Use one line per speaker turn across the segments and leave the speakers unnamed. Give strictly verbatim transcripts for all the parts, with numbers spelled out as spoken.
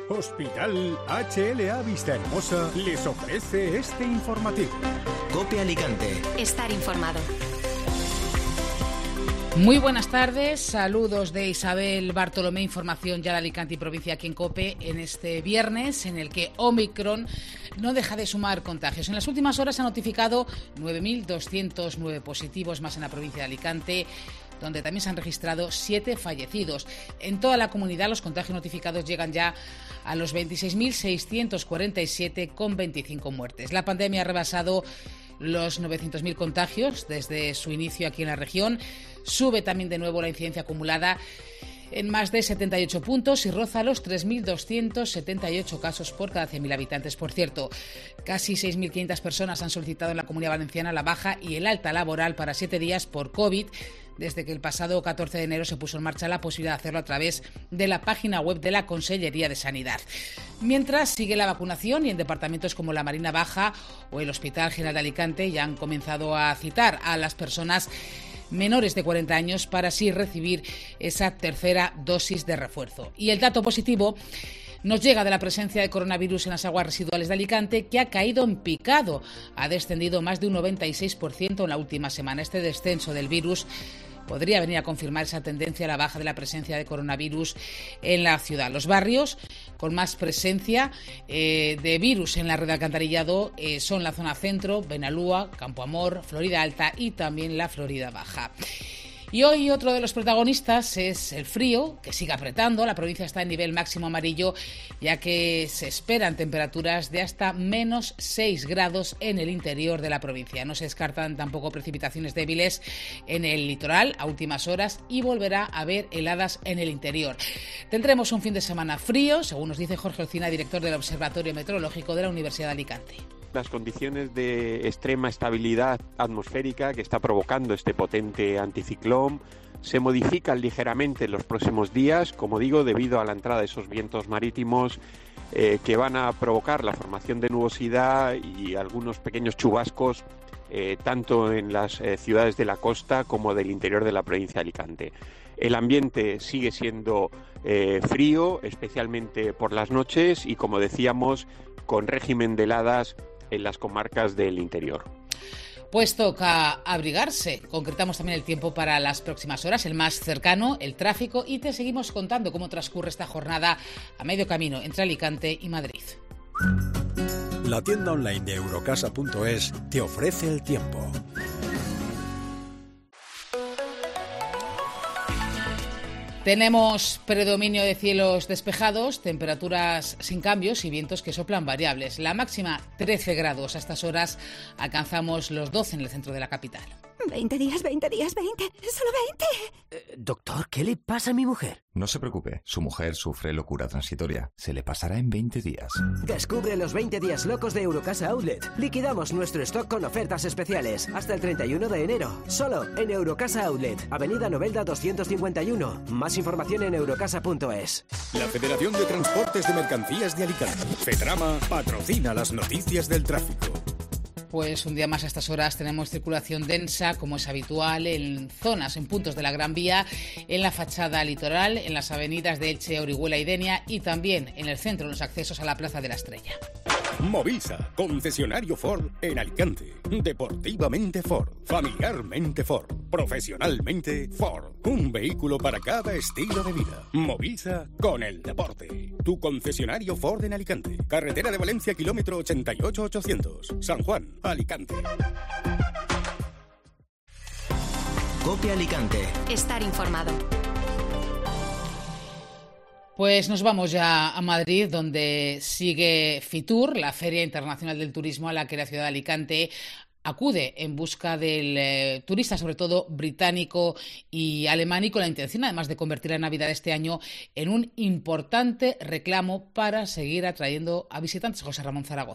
Hospital H L A Vista Hermosa les ofrece este informativo.
COPE Alicante.
Estar informado.
Muy buenas tardes, saludos de Isabel Bartolomé, información ya de Alicante y provincia aquí en COPE en este viernes en el que Omicron no deja de sumar contagios. En las últimas horas se han notificado nueve mil doscientos nueve positivos más en la provincia de Alicante, donde también se han registrado siete fallecidos. En toda la comunidad los contagios notificados llegan ya a los veintiséis mil seiscientos cuarenta y siete con veinticinco muertes. La pandemia ha rebasado los novecientos mil contagios desde su inicio aquí en la región. Sube también de nuevo la incidencia acumulada en más de setenta y ocho puntos y roza los tres mil doscientos setenta y ocho casos por cada cien mil habitantes. Por cierto, casi seis mil quinientas personas han solicitado en la Comunidad Valenciana la baja y el alta laboral para siete días por COVID, desde que el pasado catorce de enero se puso en marcha la posibilidad de hacerlo a través de la página web de la Consellería de Sanidad. Mientras sigue la vacunación y en departamentos como la Marina Baja o el Hospital General de Alicante ya han comenzado a citar a las personas menores de cuarenta años para así recibir esa tercera dosis de refuerzo. Y el dato positivo nos llega de la presencia de coronavirus en las aguas residuales de Alicante, que ha caído en picado. Ha descendido más de un noventa y seis por ciento en la última semana. Este descenso del virus podría venir a confirmar esa tendencia a la baja de la presencia de coronavirus en la ciudad. Los barrios con más presencia eh, de virus en la red de alcantarillado eh, son la zona centro, Benalúa, Campo Amor, Florida Alta y también la Florida Baja. Y hoy otro de los protagonistas es el frío, que sigue apretando. La provincia está en nivel máximo amarillo, ya que se esperan temperaturas de hasta menos seis grados en el interior de la provincia. No se descartan tampoco precipitaciones débiles en el litoral a últimas horas y volverá a haber heladas en el interior. Tendremos un fin de semana frío, según nos dice Jorge Olcina, director del Observatorio Meteorológico de la Universidad de Alicante.
Las condiciones de extrema estabilidad atmosférica que está provocando este potente anticiclón se modifican ligeramente en los próximos días, como digo, debido a la entrada de esos vientos marítimos eh, que van a provocar la formación de nubosidad y algunos pequeños chubascos eh, tanto en las eh, ciudades de la costa como del interior de la provincia de Alicante. El ambiente sigue siendo eh, frío, especialmente por las noches y, como decíamos, con régimen de heladas en las comarcas del interior.
Pues toca abrigarse. Concretamos también el tiempo para las próximas horas, el más cercano, el tráfico, y te seguimos contando cómo transcurre esta jornada a medio camino entre Alicante y Madrid.
La tienda online de Eurocasa punto es te ofrece el tiempo.
Tenemos predominio de cielos despejados, temperaturas sin cambios y vientos que soplan variables. La máxima trece grados. A estas horas alcanzamos los doce en el centro de la capital.
veinte días, veinte días, veinte. Solo veinte.
Eh, doctor, ¿qué le pasa a mi mujer?
No se preocupe, su mujer sufre locura transitoria. Se le pasará en veinte días.
Descubre los veinte días locos de Eurocasa Outlet. Liquidamos nuestro stock con ofertas especiales hasta el treinta y uno de enero. Solo en Eurocasa Outlet, Avenida Novelda doscientos cincuenta y uno. Más información en eurocasa punto es.
La Federación de Transportes de Mercancías de Alicante, FETRAMA, patrocina las noticias del tráfico.
Pues un día más a estas horas tenemos circulación densa, como es habitual, en zonas, en puntos de la Gran Vía, en la fachada litoral, en las avenidas de Elche, Orihuela y Denia y también en el centro, en los accesos a la Plaza de la Estrella.
Movisa, concesionario Ford en Alicante. Deportivamente Ford, familiarmente Ford, profesionalmente Ford. Un vehículo para cada estilo de vida. Movisa con el deporte. Tu concesionario Ford en Alicante. Carretera de Valencia, kilómetro ochenta y ocho ochocientos. San Juan, Alicante.
COPE Alicante.
Estar informado.
Pues nos vamos ya a Madrid, donde sigue FITUR, la Feria Internacional del Turismo, a la que la ciudad de Alicante acude en busca del eh, turista, sobre todo británico y alemán, y con la intención, además, de convertir la Navidad este año en un importante reclamo para seguir atrayendo a visitantes. José Ramón Zaragoza.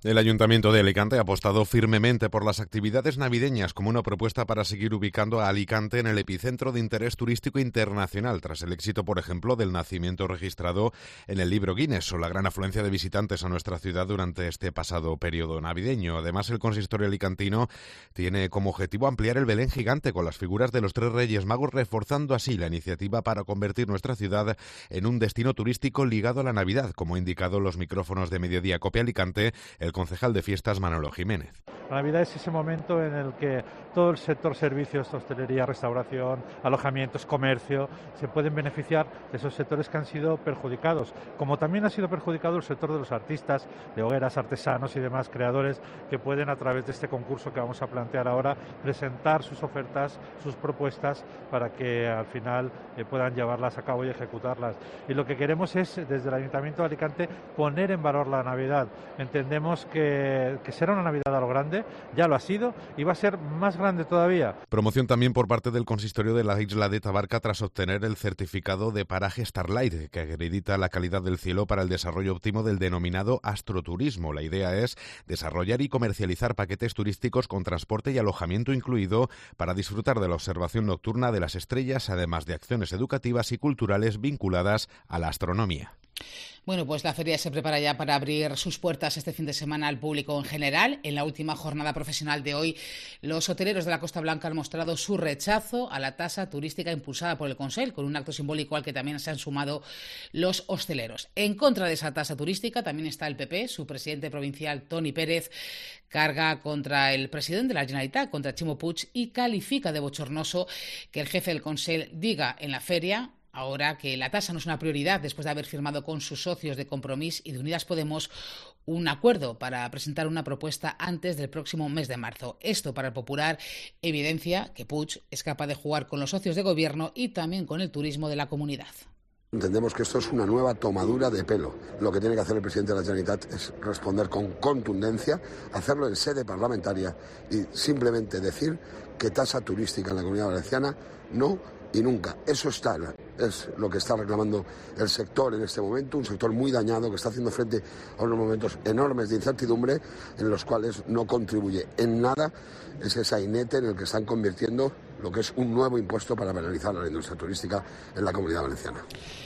El Ayuntamiento de Alicante ha apostado firmemente por las actividades navideñas como una propuesta para seguir ubicando a Alicante en el epicentro de interés turístico internacional, tras el éxito, por ejemplo, del nacimiento registrado en el libro Guinness o la gran afluencia de visitantes a nuestra ciudad durante este pasado periodo navideño. Además, el consistorio alicantino tiene como objetivo ampliar el Belén gigante con las figuras de los tres Reyes Magos, reforzando así la iniciativa para convertir nuestra ciudad en un destino turístico ligado a la Navidad, como ha indicado los micrófonos de Mediodía Cope Alicante el concejal de fiestas Manolo Jiménez.
La Navidad es ese momento en el que todo el sector servicios, hostelería, restauración, alojamientos, comercio, se pueden beneficiar de esos sectores que han sido perjudicados, como también ha sido perjudicado el sector de los artistas, de hogueras, artesanos y demás creadores que pueden, a través de este concurso que vamos a plantear ahora, presentar sus ofertas, sus propuestas para que al final eh, puedan llevarlas a cabo y ejecutarlas. Y lo que queremos es, desde el Ayuntamiento de Alicante, poner en valor la Navidad. Entendemos que, que será una Navidad a lo grande, ya lo ha sido y va a ser más grande todavía.
Promoción también por parte del consistorio de la isla de Tabarca tras obtener el certificado de paraje Starlight, que acredita la calidad del cielo para el desarrollo óptimo del denominado astroturismo. La idea es desarrollar y comercializar paquetes turísticos con transporte y alojamiento incluido para disfrutar de la observación nocturna de las estrellas, además de acciones educativas y culturales vinculadas a la astronomía.
Bueno, pues la feria se prepara ya para abrir sus puertas este fin de semana al público en general. En la última jornada profesional de hoy, los hoteleros de la Costa Blanca han mostrado su rechazo a la tasa turística impulsada por el Consell, con un acto simbólico al que también se han sumado los hosteleros. En contra de esa tasa turística también está el P P. Su presidente provincial, Toni Pérez, carga contra el presidente de la Generalitat, contra Ximo Puig, y califica de bochornoso que el jefe del Consell diga en la feria, ahora que la tasa no es una prioridad, después de haber firmado con sus socios de Compromís y de Unidas Podemos un acuerdo para presentar una propuesta antes del próximo mes de marzo. Esto, para el Popular, evidencia que Puig es capaz de jugar con los socios de gobierno y también con el turismo de la comunidad.
Entendemos que esto es una nueva tomadura de pelo. Lo que tiene que hacer el presidente de la Generalitat es responder con contundencia, hacerlo en sede parlamentaria y simplemente decir que tasa turística en la Comunidad Valenciana no y nunca. Eso está, es lo que está reclamando el sector en este momento, un sector muy dañado que está haciendo frente a unos momentos enormes de incertidumbre en los cuales no contribuye en nada ese sainete en el que están convirtiendo lo que es un nuevo impuesto para penalizar a la industria turística en la Comunidad Valenciana.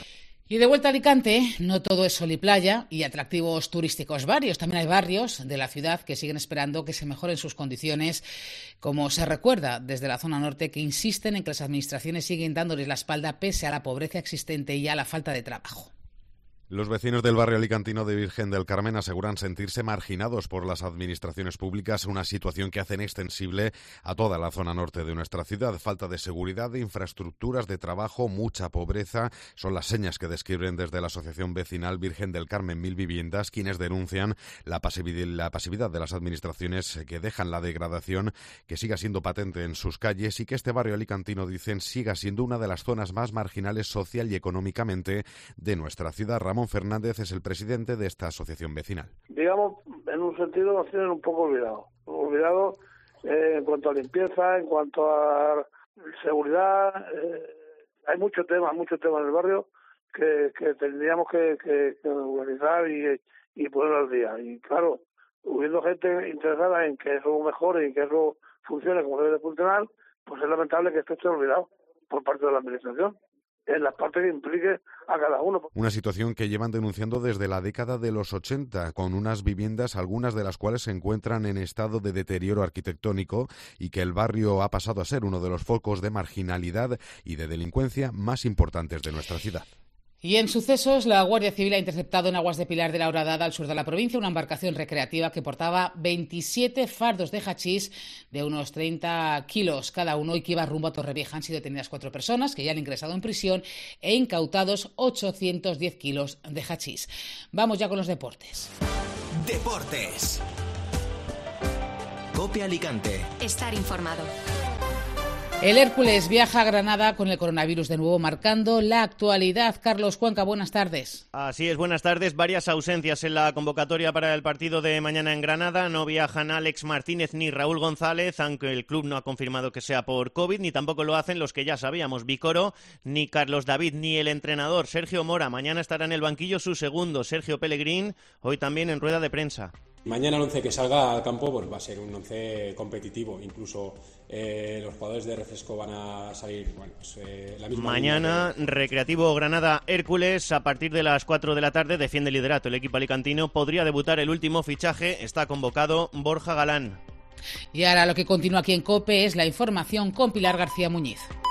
Y de vuelta a Alicante, no todo es sol y playa y atractivos turísticos varios. También hay barrios de la ciudad que siguen esperando que se mejoren sus condiciones, como se recuerda desde la zona norte, que insisten en que las administraciones siguen dándoles la espalda pese a la pobreza existente y a la falta de trabajo.
Los vecinos del barrio alicantino de Virgen del Carmen aseguran sentirse marginados por las administraciones públicas, una situación que hacen extensible a toda la zona norte de nuestra ciudad. Falta de seguridad, de infraestructuras, de trabajo, mucha pobreza, son las señas que describen desde la Asociación Vecinal Virgen del Carmen Mil Viviendas, quienes denuncian la pasividad, la pasividad de las administraciones que dejan la degradación que siga siendo patente en sus calles y que este barrio alicantino, dicen, siga siendo una de las zonas más marginales social y económicamente de nuestra ciudad. Ramón Fernández es el presidente de esta asociación vecinal.
Digamos, en un sentido nos tienen un poco olvidado, olvidado eh, en cuanto a limpieza, en cuanto a seguridad. Eh, hay muchos temas, muchos temas en el barrio que, que tendríamos que, que, que organizar y, y poner al día. Y claro, hubiendo gente interesada en que eso mejore y que eso funcione como debe de funcionar, pues es lamentable que esto esté olvidado por parte de la administración, en las partes que implique a cada uno.
Una situación que llevan denunciando desde la década de los ochenta, con unas viviendas, algunas de las cuales se encuentran en estado de deterioro arquitectónico y que el barrio ha pasado a ser uno de los focos de marginalidad y de delincuencia más importantes de nuestra ciudad.
Y en sucesos, la Guardia Civil ha interceptado en aguas de Pilar de la Horadada, al sur de la provincia, una embarcación recreativa que portaba veintisiete fardos de hachís de unos treinta kilos cada uno y que iba rumbo a Torrevieja. Han sido detenidas cuatro personas que ya han ingresado en prisión e incautados ochocientos diez kilos de hachís. Vamos ya con los deportes.
Deportes. Cope Alicante.
Estar informado.
El Hércules viaja a Granada con el coronavirus de nuevo, marcando la actualidad. Carlos Cuenca, buenas tardes.
Así es, buenas tardes. Varias ausencias en la convocatoria para el partido de mañana en Granada. No viajan Alex Martínez ni Raúl González, aunque el club no ha confirmado que sea por COVID, ni tampoco lo hacen los que ya sabíamos, Vicoro, ni Carlos David, ni el entrenador Sergio Mora. Mañana estará en el banquillo su segundo, Sergio Pellegrín, hoy también en rueda de prensa.
Mañana el once que salga al campo pues va a ser un once competitivo, incluso eh, los jugadores de refresco van a salir, bueno, pues, eh, la misma
Mañana,
de...
Recreativo Granada Hércules, a partir de las cuatro de la tarde, defiende el liderato el equipo alicantino, podría debutar el último fichaje, está convocado Borja Galán.
Y ahora lo que continúa aquí en COPE es la información con Pilar García Muñiz.